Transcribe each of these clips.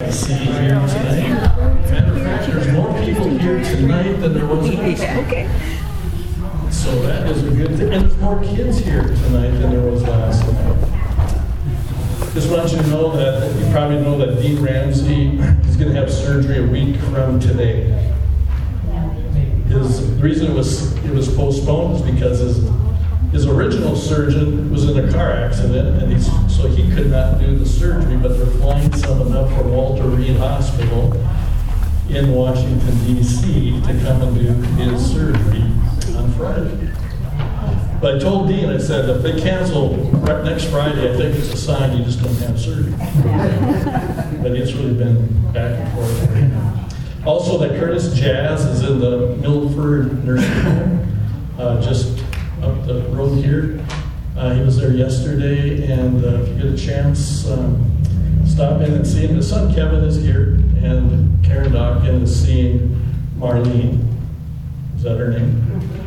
to see you here tonight. Matter of fact, there's more people here tonight than there was last night. Okay. So that is a good thing. And there's more kids here tonight than there was last night. Just want you to know that you probably know that Dean Ramsey is going to have surgery a week from today. The reason it was postponed is because his original surgeon was in a car accident, and so he could not do the surgery, but they're flying someone up from Walter Reed Hospital in Washington, D.C. to come and do his surgery on Friday. But I told Dean, I said, if they cancel next Friday, I think it's a sign you just don't have surgery. But it's really been back and forth. Also, that Curtis Jazz is in the Milford Nursing Home, just up the road here. He was there yesterday, and if you get a chance, stop in and see him. His son Kevin is here, and Karen Dawkins is seeing Marlene. Is that her name?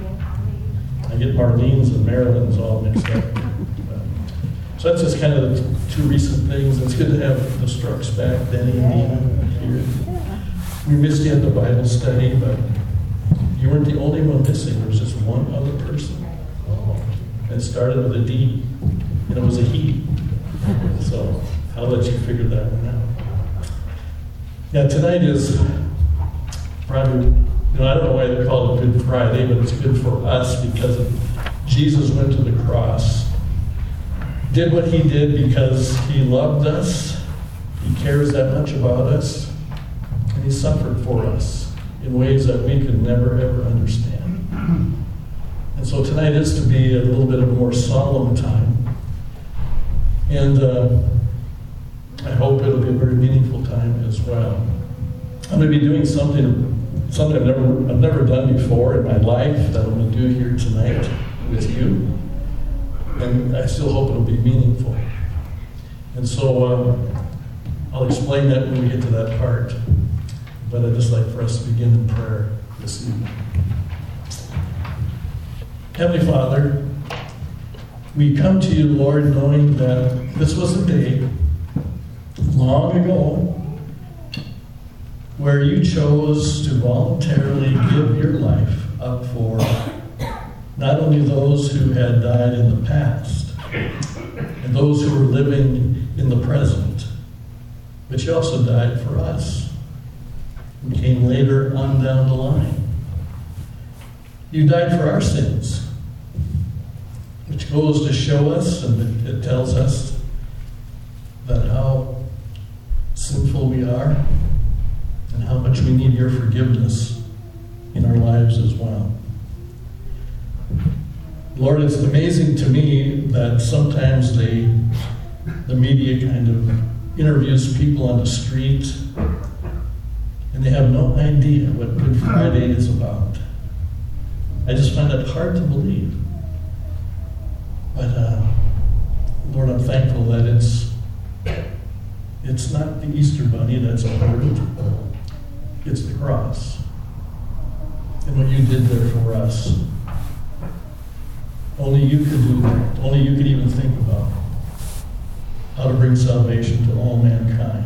I get Marlene's and Marilyn's all mixed up. So that's just kind of the two recent things. It's good to have the Strux back, Denny and Dina here. We missed you at the Bible study, but you weren't the only one missing. There was just one other person. And it started with a D, and it was a he. So I'll let you figure that one out. Yeah, tonight is probably, I don't know why they call it Good Friday, but it's good for us because Jesus went to the cross, did what he did because he loved us, he cares that much about us, and he suffered for us in ways that we could never, ever understand. And so tonight is to be a little bit of a more solemn time. And I hope it'll be a very meaningful time as well. I'm going to be doing something I've never done before in my life that I'm going to do here tonight with you. And I still hope it'll be meaningful. And so I'll explain that when we get to that part. But I'd just like for us to begin in prayer this evening. Heavenly Father, we come to you, Lord, knowing that this was a day long ago where you chose to voluntarily give your life up for not only those who had died in the past and those who were living in the present, but you also died for us who came later on down the line. You died for our sins, which goes to show us, and it tells us that how sinful we are and how much we need your forgiveness in our lives as well. Lord, it's amazing to me that sometimes the media kind of interviews people on the street and they have no idea what Good Friday is about. I just find it hard to believe. But Lord, I'm thankful that it's not the Easter Bunny that's important. It's the cross. And what you did there for us. Only you could do that. Only you could even think about how to bring salvation to all mankind.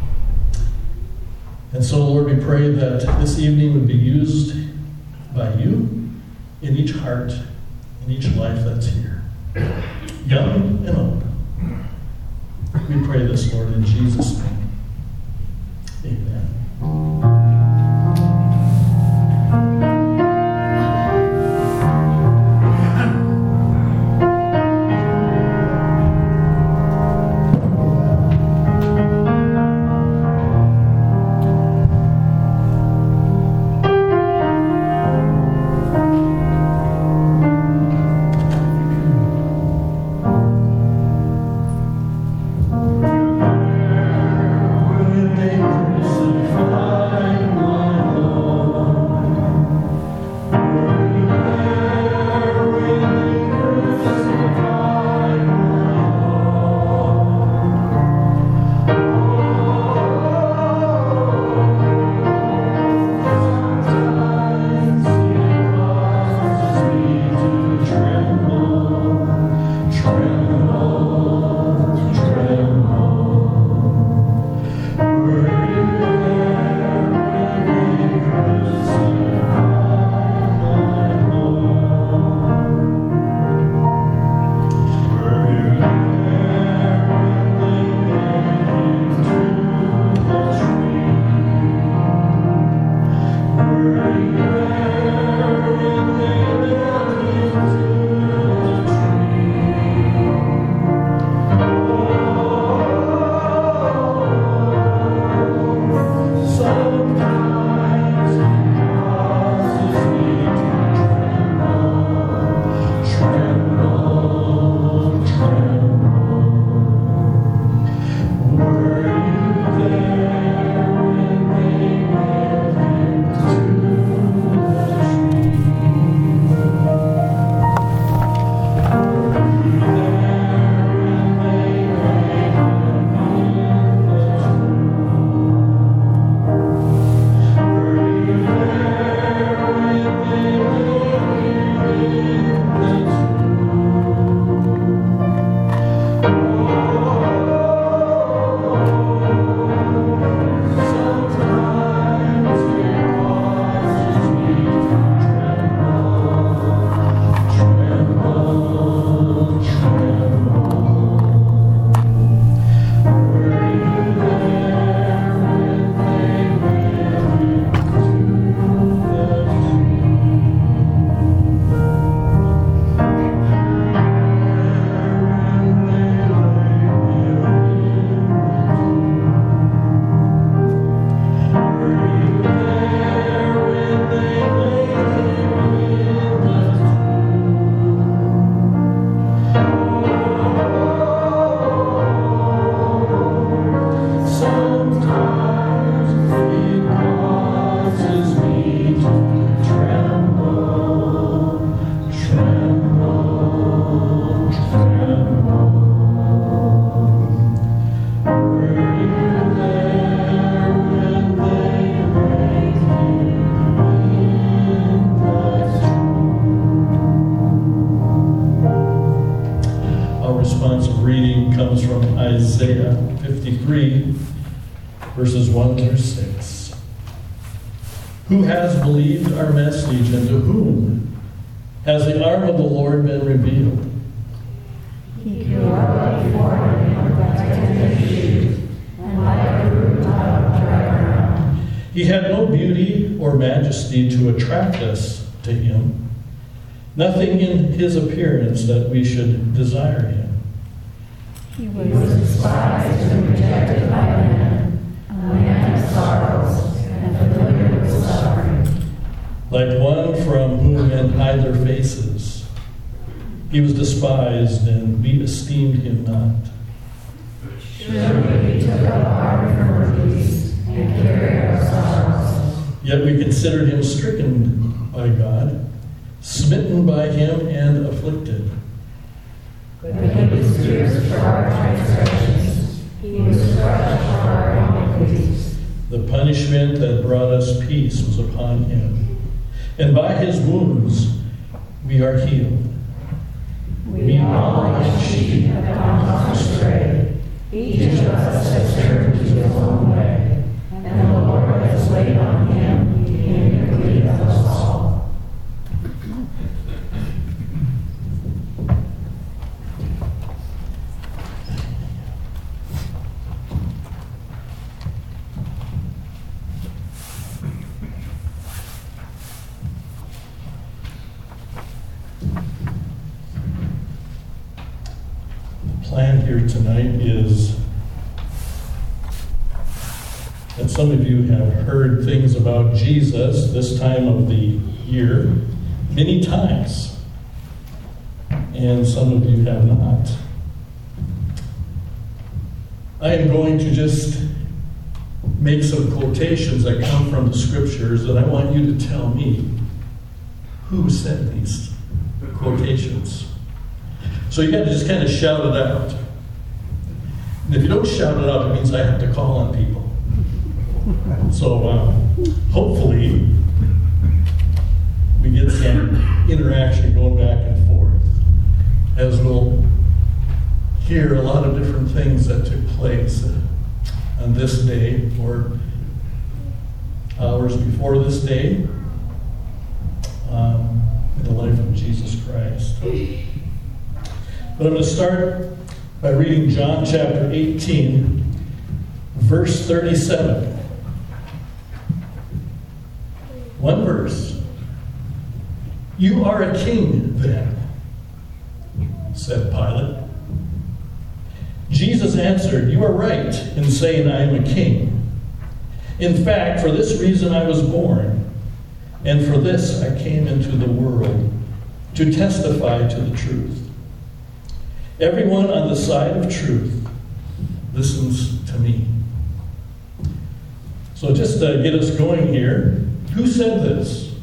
And so, Lord, we pray that this evening would be used by you in each heart, in each life that's here, young and old. We pray this, Lord, in Jesus' name. Amen. verses 1 through 6. Who has believed our message, and to whom has the arm of the Lord been revealed? He grew up before him like tender shoot, and like a root out of dry ground. He had no beauty or majesty to attract us to him, nothing in his appearance that we should desire him. He was despised and rejected by men, a man of sorrows and familiar with suffering. Like one from whom men hide their faces, he was despised, and we esteemed him not. Surely he took up our infirmities and carried our sorrows. Yet we considered him stricken by God, smitten by him, and afflicted. But he was pierced for our transgressions, he was crushed for our iniquities. The punishment that brought us peace was upon him, and by his wounds we are healed. We all like sheep have gone astray. Each of us has turned to his own way, and the Lord has laid on him the iniquity of us all. Plan here tonight is that some of you have heard things about Jesus this time of the year many times, and some of you have not. I am going to just make some quotations that come from the scriptures, and I want you to tell me who said these quotations. So you got to just kind of shout it out. And if you don't shout it out, it means I have to call on people. So hopefully we get some interaction going back and forth as we'll hear a lot of different things that took place on this day or hours before this day in the life of Jesus Christ. But I'm going to start by reading John chapter 18, verse 37. One verse. You are a king, then, said Pilate. Jesus answered, you are right in saying I am a king. In fact, for this reason I was born, and for this I came into the world, to testify to the truth. Everyone on the side of truth listens to me. So just to get us going here, who said this?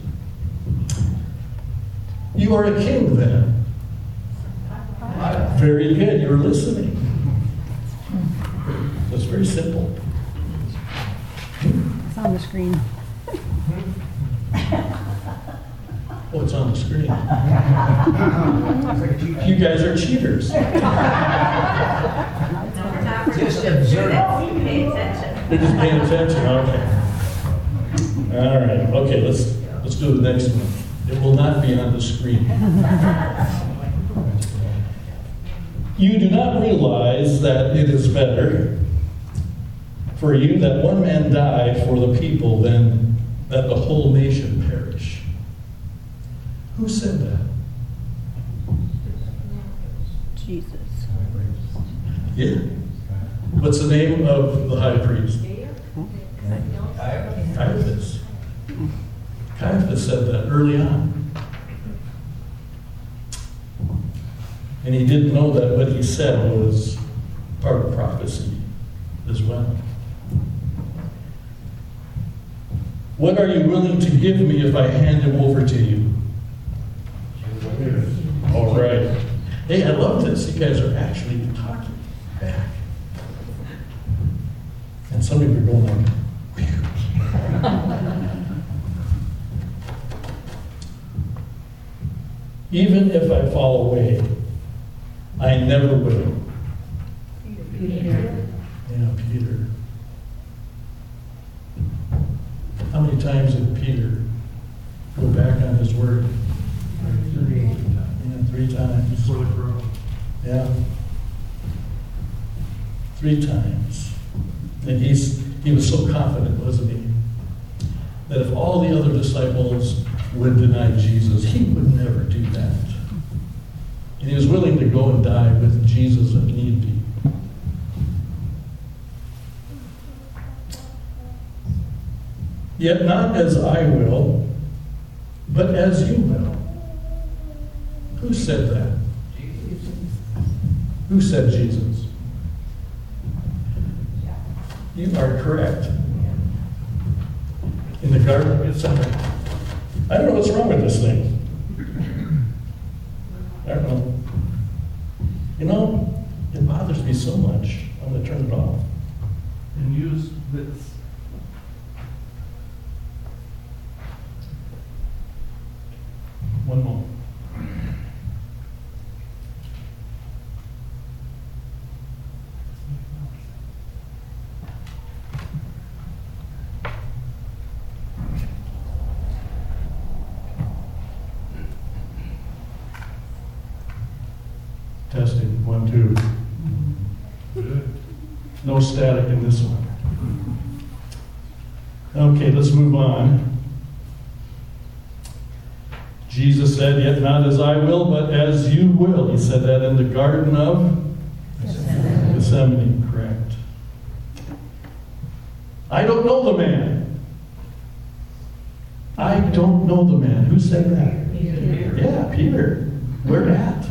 You are a king then. Very good, you're listening. That's very simple. It's on the screen. Oh, it's on the screen. You guys are cheaters. Just observe. They're just paying attention, okay. All right, okay, let's do the next one. It will not be on the screen. You do not realize that it is better for you that one man die for the people than that the whole nation perish. Who said that? Jesus. Yeah. What's the name of the high priest? Caiaphas. Caiaphas said that early on. And he didn't know that what he said was part of prophecy as well. What are you willing to give me if I hand him over to you? All right. Hey, I love this. You guys are actually talking back. And some of you are going like, even if I fall away, I never will. Peter. Yeah, Peter. many times did Peter go back on his word? 3 times. Before the crowd. Yeah. 3 times. And he was so confident, wasn't he? That if all the other disciples would deny Jesus, he would never do that. And he was willing to go and die with Jesus if need be. Yet not as I will, but as you will. Who said that? Who said Jesus? You are correct. In the Garden of Gethsemane. I don't know what's wrong with this thing. I don't know. You know, it bothers me so much. I'm going to turn it off. And use this. One moment. Testing, 1, 2. Good. No static in this one. Okay, let's move on. Jesus said, yet not as I will, but as you will. He said that in the Garden of Gethsemane, correct. I don't know the man. I don't know the man. Who said that? Peter. Yeah, Peter. Where at?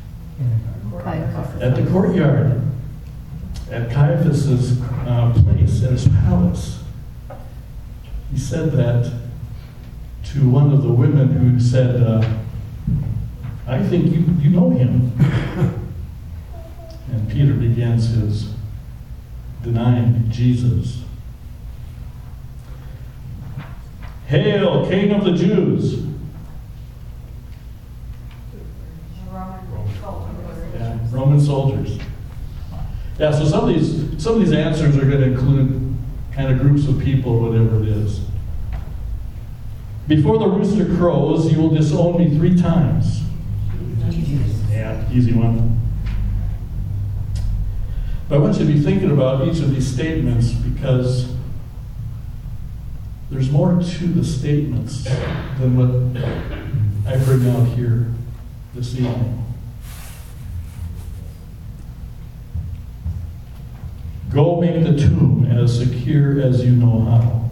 At the courtyard. At Caiaphas' place, at his palace. He said that to one of the women who said, I think you know him. And Peter begins his denying Jesus. Hail, King of the Jews! Yeah, Roman soldiers. Yeah, so some of these answers are going to include kind of groups of people, whatever it is. Before the rooster crows, you will disown me 3 times. Yeah, easy one. But I want you to be thinking about each of these statements because there's more to the statements than what I bring out here this evening. Go make the tomb as secure as you know how.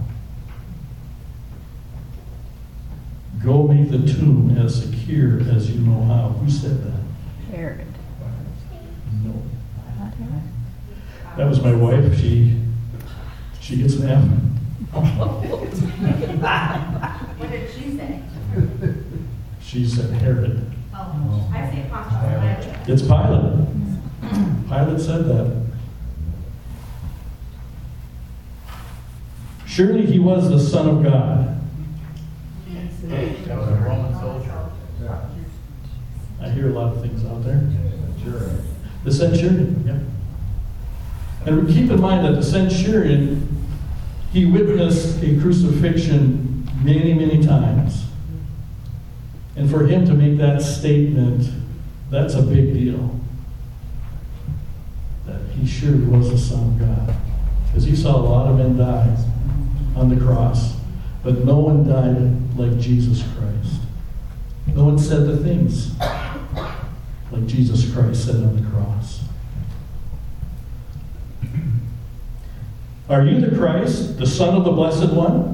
Go make the tomb as secure as you know how. Who said that? Herod. No. Not Herod. That was my wife. She gets an F. What did she say? She said Herod. Oh, I say apostrophe. It's Pilate. Pilate said that. Surely he was the Son of God. That was a Roman soldier. I hear a lot of things out there. The centurion, yeah. And keep in mind that the centurion, he witnessed a crucifixion many, many times. And for him to make that statement, that's a big deal. That he surely was the Son of God. Because he saw a lot of men die on the cross. But no one died like Jesus Christ. No one said the things like Jesus Christ said on the cross. Are you the Christ, the Son of the Blessed One?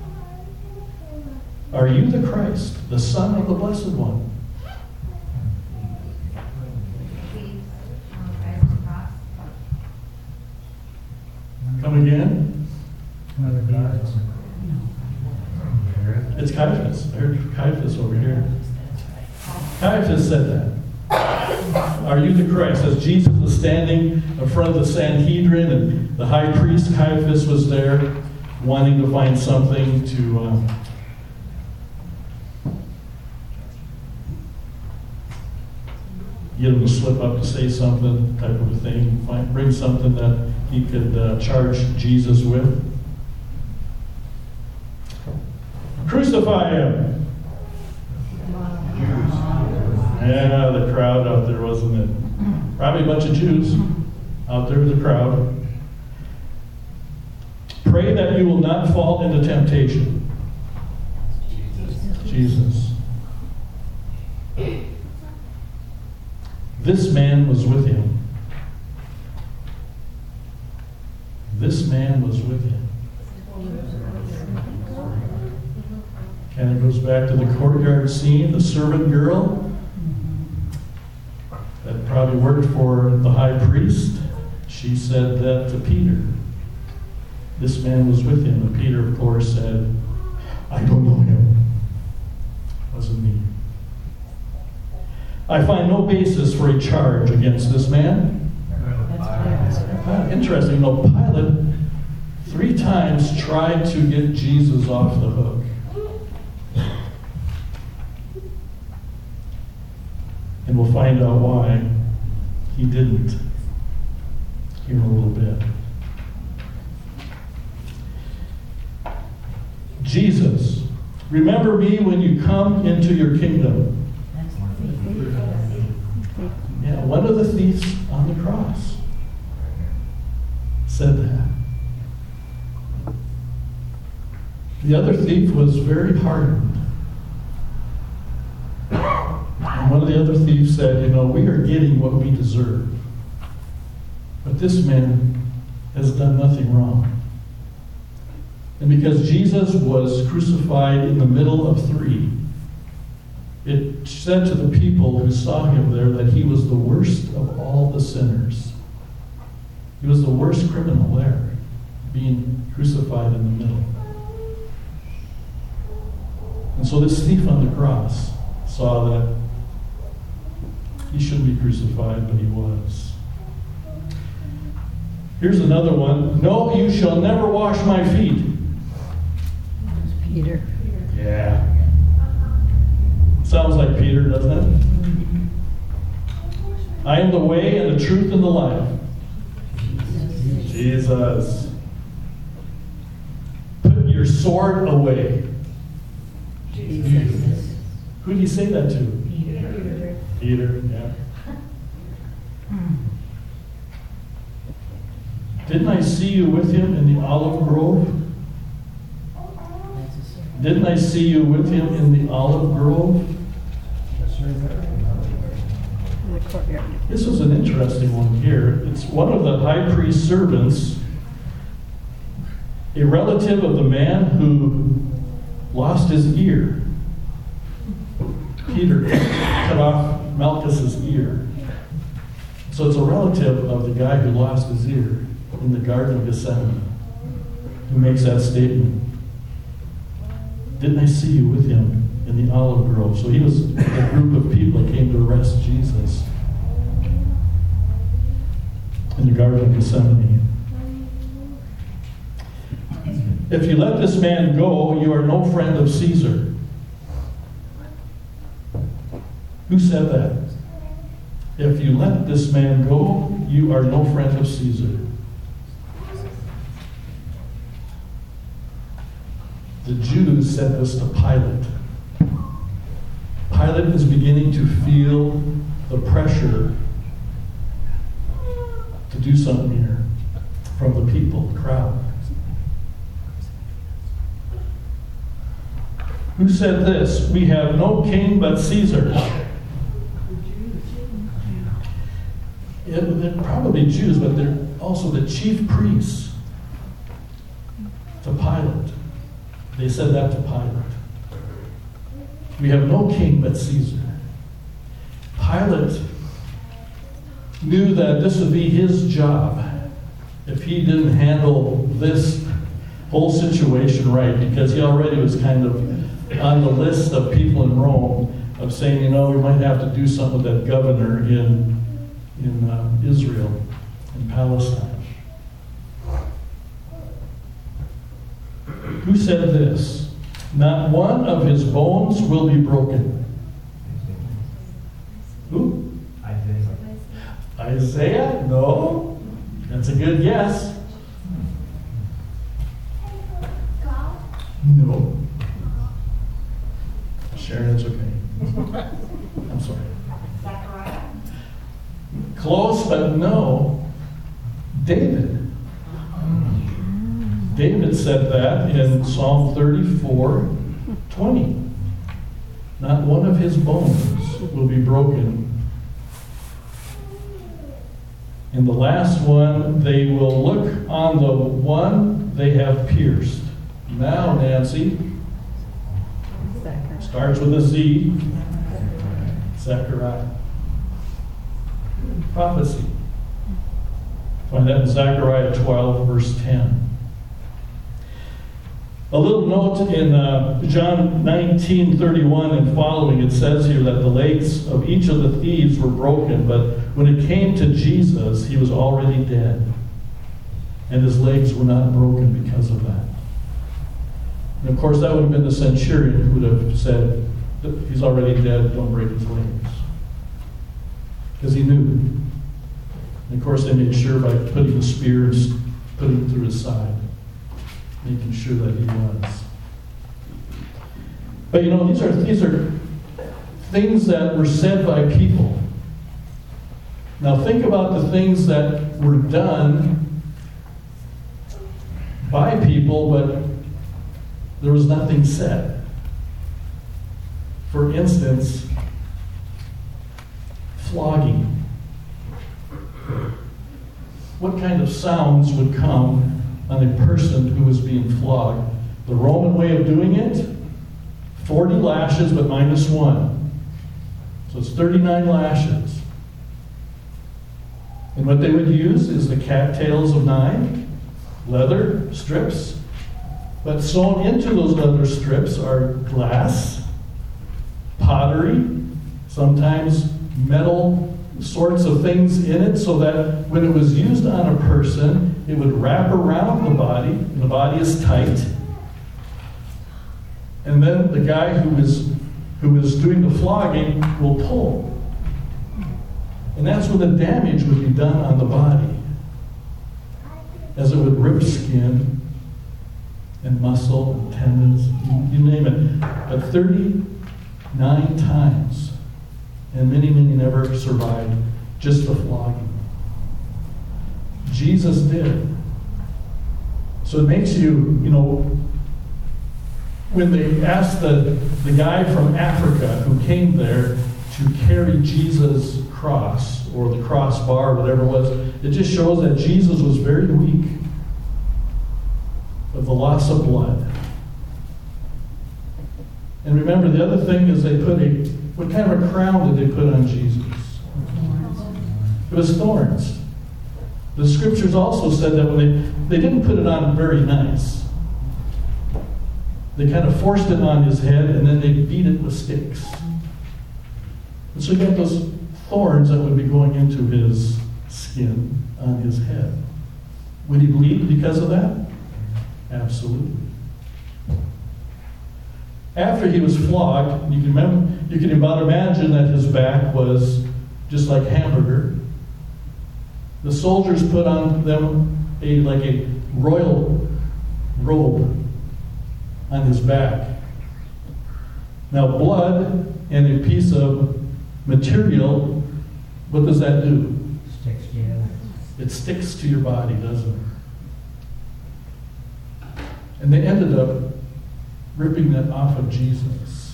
Are you the Christ, the Son of the Blessed One? Come again? It's Caiaphas. I heard Caiaphas over here. Caiaphas said that. Are you the Christ? As Jesus was standing in front of the Sanhedrin and the high priest Caiaphas was there wanting to find something to get him to slip up to say something, type of a thing, bring something that he could charge Jesus with. crucify him. Yeah, the crowd out there, wasn't it? Probably a bunch of Jews out there in the crowd. Pray that you will not fall into temptation. Jesus. This man was with him. This man was with him. And it goes back to the courtyard scene, the servant girl that probably worked for the high priest. She said that to Peter. This man was with him. And Peter, of course, said, I don't know him. Wasn't me. I find no basis for a charge against this man. Interesting. You know, Pilate 3 times tried to get Jesus off the hook. And we'll find out why he didn't here in a little bit. Jesus, remember me when you come into your kingdom. Yeah, one of the thieves on the cross said that. The other thief was very hardened. And one of the other thieves said, you know, we are getting what we deserve. But this man has done nothing wrong. And because Jesus was crucified in the middle of 3, it said to the people who saw him there that he was the worst of all the sinners. He was the worst criminal there, being crucified in the middle. And so this thief on the cross saw that he shouldn't be crucified, but he was. Here's another one. No, you shall never wash my feet. Peter. Yeah. Sounds like Peter, doesn't it? I am the way and the truth and the life. Jesus. Put your sword away. Jesus. Who did he say that to? Peter, yeah. Didn't I see you with him in the olive grove? Didn't I see you with him in the olive grove? In the courtyard. This was an interesting one here. It's one of the high priest's servants, a relative of the man who lost his ear. Peter cut off Malchus's ear. So it's a relative of the guy who lost his ear in the Garden of Gethsemane who makes that statement. Didn't I see you with him in the olive grove? So he was a group of people that came to arrest Jesus in the Garden of Gethsemane. If you let this man go, you are no friend of Caesar. Who said that? If you let this man go, you are no friend of Caesar. The Jews said this to Pilate. Pilate is beginning to feel the pressure to do something here from the people, the crowd. Who said this? We have no king but Caesar. Yeah, they're probably Jews, but they're also the chief priests to Pilate. They said that to Pilate. We have no king but Caesar. Pilate knew that this would be his job if he didn't handle this whole situation right, because he already was kind of on the list of people in Rome of saying, you know, we might have to do something with that governor in Israel, in Palestine. Who said this? Not one of his bones will be broken. Who? Isaiah? No. That's a good guess. No. I'm sorry. Zechariah. Close, but no. David. David said that in Psalm 34:20. Not one of his bones will be broken. And the last one, they will look on the one they have pierced. Now, Nancy, Second. starts with a Z. Zechariah. Prophecy. Find that in Zechariah 12, verse 10. A little note in John 19:31 and following, it says here that the legs of each of the thieves were broken, but when it came to Jesus, he was already dead. And his legs were not broken because of that. And of course, that would have been the centurion who would have said, he's already dead, don't break his legs. Because he knew. And of course, they made sure by putting the spear and putting it through his side, making sure that he was. But you know, these are things that were said by people. Now think about the things that were done by people, but there was nothing said. For instance, flogging. What kind of sounds would come on a person who was being flogged? The Roman way of doing it, 40 lashes but minus 1. So it's 39 lashes. And what they would use is the cattails of 9, leather strips, but sewn into those leather strips are glass, pottery, sometimes metal sorts of things in it, so that when it was used on a person, it would wrap around the body, and the body is tight. And then the guy who is doing the flogging will pull. And that's when the damage would be done on the body, as it would rip skin and muscle and tendons, you name it. But 39 times, and many never survived just the flogging. Jesus did. So it makes you, when they asked the guy from Africa who came there to carry Jesus' cross, or the crossbar, whatever it was, it just shows that Jesus was very weak of the loss of blood. And remember, the other thing is they put what kind of a crown did they put on Jesus? It was thorns. The scriptures also said that when they didn't put it on very nice. They kind of forced it on his head, and then they beat it with sticks. And so you got those thorns that would be going into his skin on his head. Would he bleed because of that? Absolutely. After he was flogged, you can about imagine that his back was just like hamburger. The soldiers put on them a royal robe on his back. Now, blood and a piece of material, what does that do? Sticks together. It sticks to your body, doesn't it? And they ended up ripping that off of Jesus.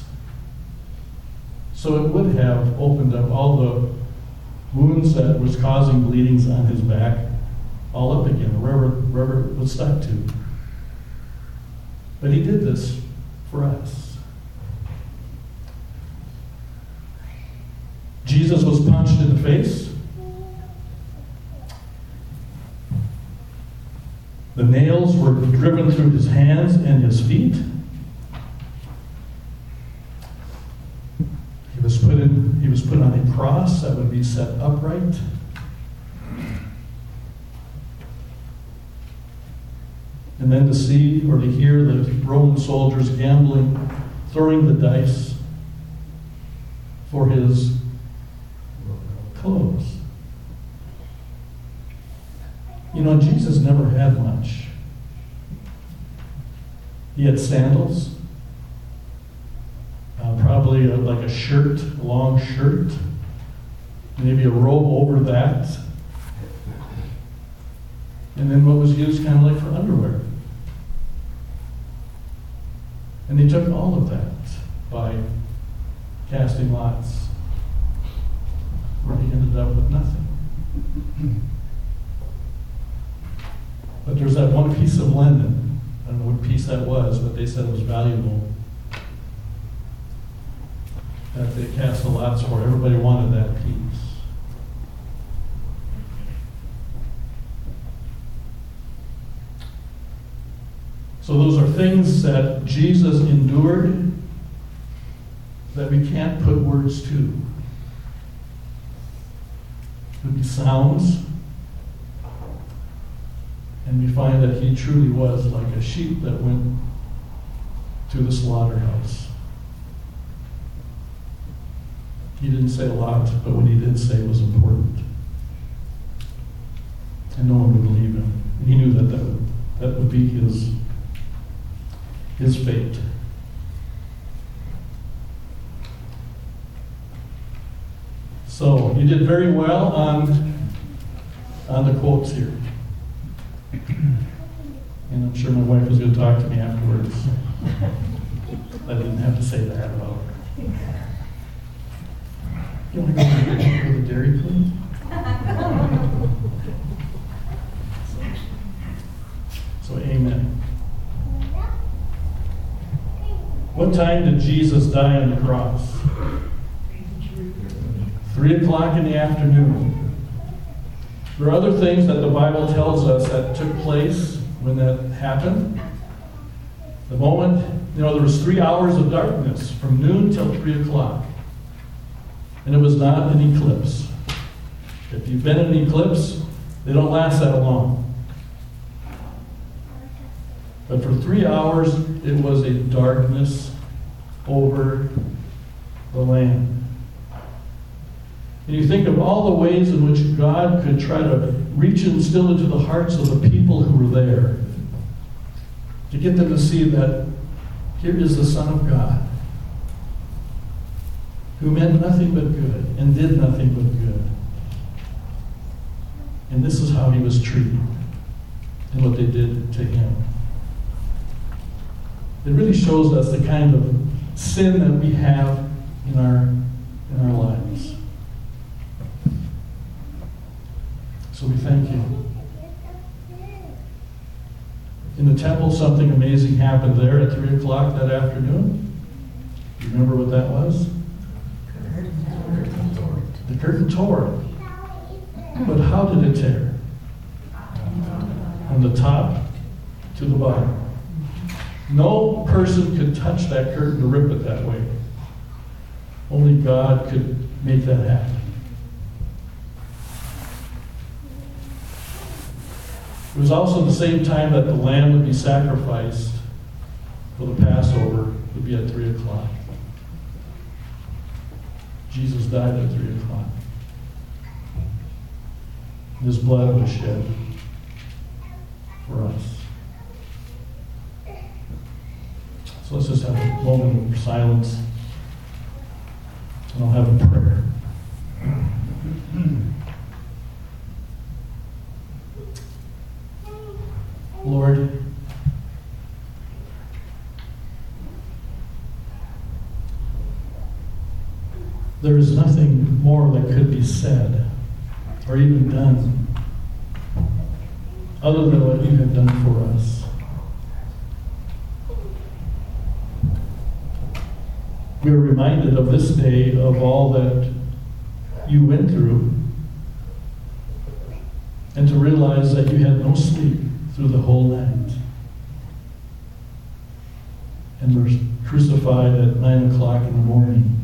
So it would have opened up all the wounds that was causing bleedings on his back all up again, wherever it was stuck to. But he did this for us. Jesus was punched in the face. The nails were driven through his hands and his feet. He was put on a cross that would be set upright. And then to see or to hear the Roman soldiers gambling, throwing the dice for his clothes. Jesus never had much. He had sandals, probably probably like a shirt, a long shirt, maybe a robe over that. And then what was used kind of like for underwear. And they took all of that by casting lots, where he ended up with nothing. But there's that one piece of linen. I don't know what piece that was, but they said it was valuable. That they cast the lots for. Everybody wanted that piece. So those are things that Jesus endured that we can't put words to. It would be sounds. And we find that he truly was like a sheep that went to the slaughterhouse. He didn't say a lot, but what he did say was important. And no one would believe him. He knew that would be his fate. So you did very well on the quotes here. And I'm sure my wife was going to talk to me afterwards. I didn't have to say that about her. You want to go to the Dairy Queen? So amen. What time did Jesus die on the cross? 3 o'clock in the afternoon. There are other things that the Bible tells us that took place when that happened. The moment, there was 3 hours of darkness from noon till 3 o'clock. And it was not an eclipse. If you've been in an eclipse, they don't last that long. But for 3 hours, it was a darkness over the land. And you think of all the ways in which God could try to reach and still into the hearts of the people who were there, to get them to see that here is the Son of God, who meant nothing but good and did nothing but good. And this is how he was treated and what they did to him. It really shows us the kind of sin that we have in our lives. So we thank you. In the temple, something amazing happened there at 3 o'clock that afternoon. You remember what that was? The curtain tore. But how did it tear? From the top to the bottom. No person could touch that curtain to rip it that way. Only God could make that happen. It was also the same time that the lamb would be sacrificed for the Passover, would be at 3 o'clock. Jesus died at 3 o'clock. His blood was shed for us. So let's just have a moment of silence, and I'll have a prayer. Lord, there is nothing more that could be said or even done other than what you have done for us. We are reminded of this day of all that you went through, and to realize that you had no sleep through the whole night, and were crucified at 9 o'clock in the morning,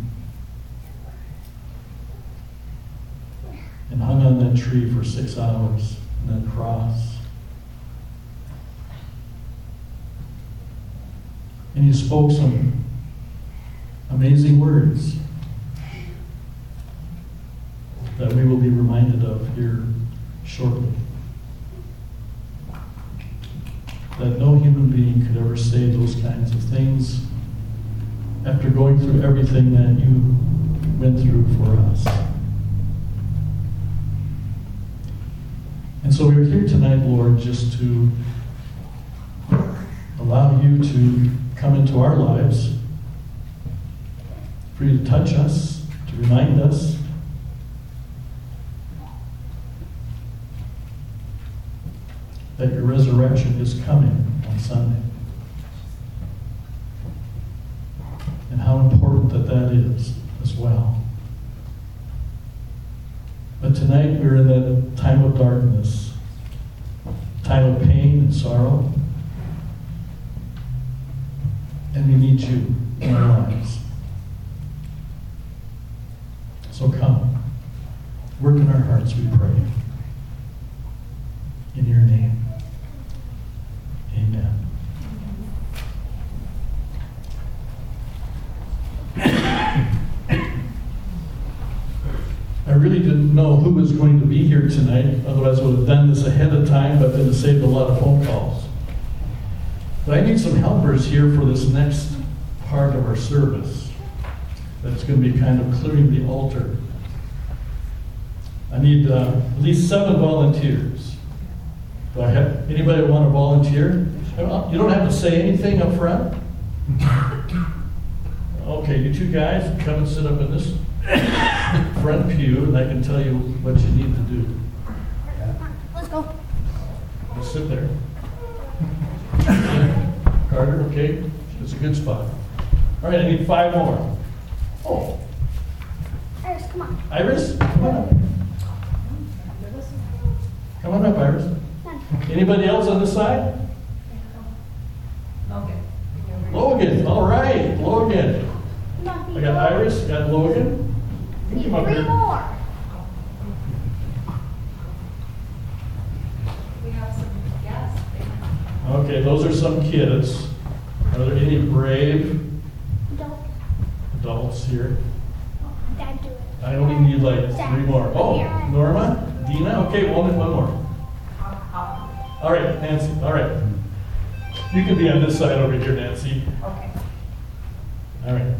and hung on that tree for 6 hours on that cross. And you spoke some amazing words that we will be reminded of here shortly. That no human being could ever say those kinds of things after going through everything that you went through for us. And so we're here tonight, Lord, just to allow you to come into our lives, for you to touch us, to remind us that your resurrection is coming on Sunday. And how important that is as well. But tonight we're in that time of darkness, time of pain and sorrow, and we need you in our lives. So come, work in our hearts, we pray. In your name, amen. I really didn't know who was going to be here tonight, otherwise I would have done this ahead of time, but then it saved a lot of phone calls. But I need some helpers here for this next part of our service. That's going to be kind of clearing the altar. I need at least 7 volunteers. Do I have anybody want to volunteer? You don't have to say anything up front. Okay, you 2 guys come and sit up in this front pew, and I can tell you what you need to do. Let's go. Just sit there. Carter, okay? It's a good spot. All right, I need 5 more. Oh, Iris, come on. Iris, come on up. Come on up, Iris. Anybody else on this side? Logan, all right, Logan. Come on, I got Iris, got Logan. Need Come up 3 here. more. We have some guests. Okay, those are some kids. Are there any brave Don't. adults here? Dad, do it. I only need like 3 more. Oh, Norma, Dina, okay, one more. All right, Nancy, all right. You can be on this side over here, Nancy. Okay. All right.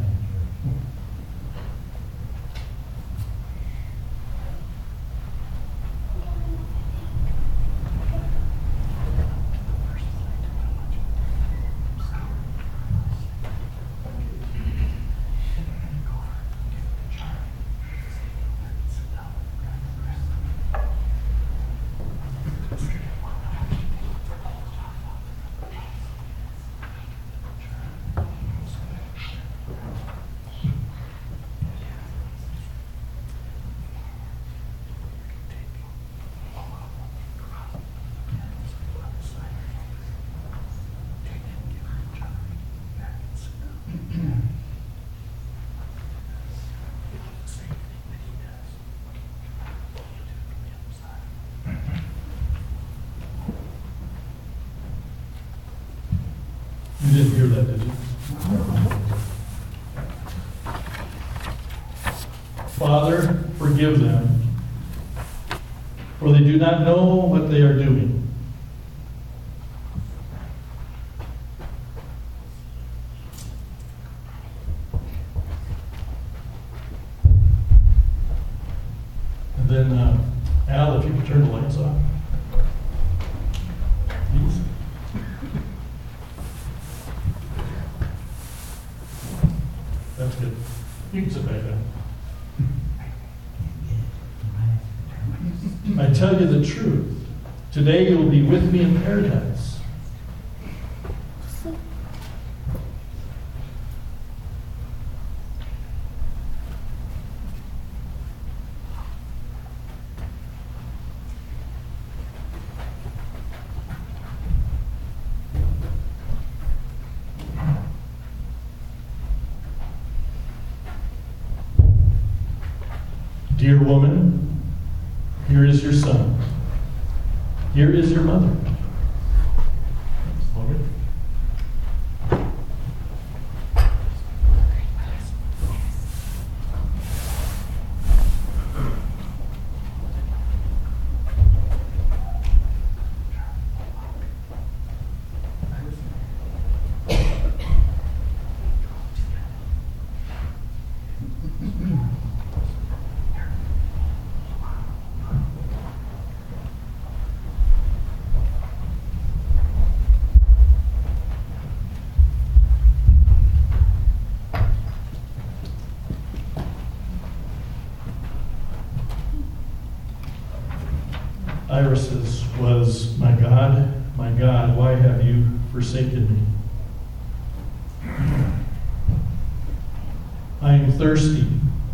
You didn't hear that, did you? Father, forgive them, for they do not know what they are doing. And then, Al, if you could turn the lights off. Please. That's good. You can sit back down. I tell you the truth. Today you will be with me in paradise. Dear woman, here is your son. Here is your mother. Logan? Cyrus's was, my God, why have you forsaken me? I am thirsty.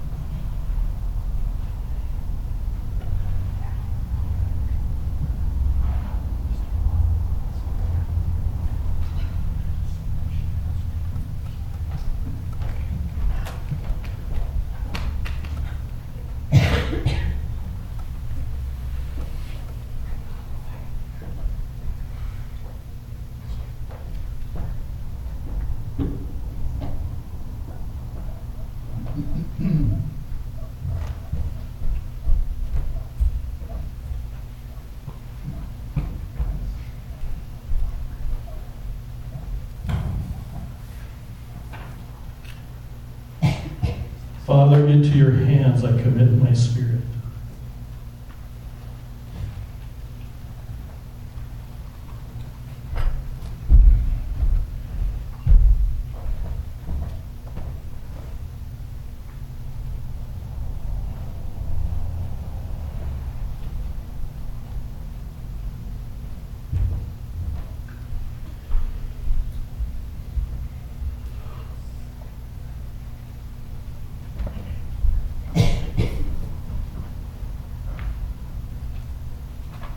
Father, into your hands I commit my spirit.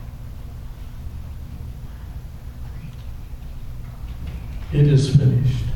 It is finished.